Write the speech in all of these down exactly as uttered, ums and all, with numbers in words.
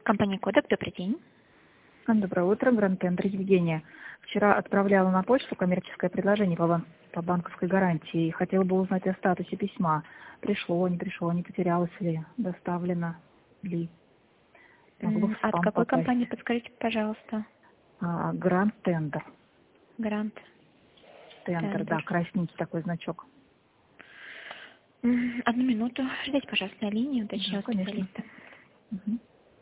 Компания Кодек, добрый день. Доброе утро, Гранд Тендер, Евгения. Вчера отправляла на почту коммерческое предложение по, бан по банковской гарантии и хотела бы узнать о статусе письма. Пришло, не пришло, не потерялось ли, доставлено ли. Могло в От спам какой попасть. компании, подскажите, пожалуйста? А, Гранд Тендер. Гранд Тендер, да, красненький такой значок. Одну минуту. Ждите, пожалуйста, на линии, уточню Да, конечно. специалиста. Угу.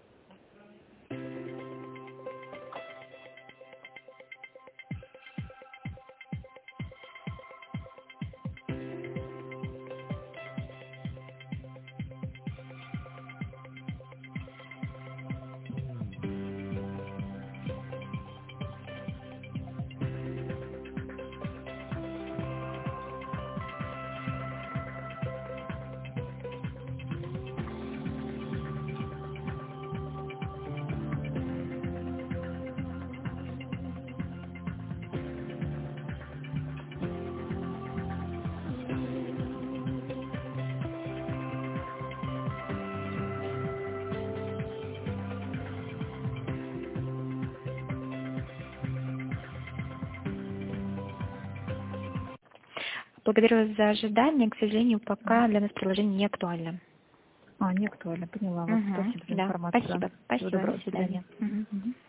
Благодарю вас за ожидание. К сожалению, пока для нас приложение не актуально. А, не актуально, поняла вас. Угу. Спасибо за Да, информацию. спасибо. Всего Спасибо. доброго, До свидания. Угу. Угу.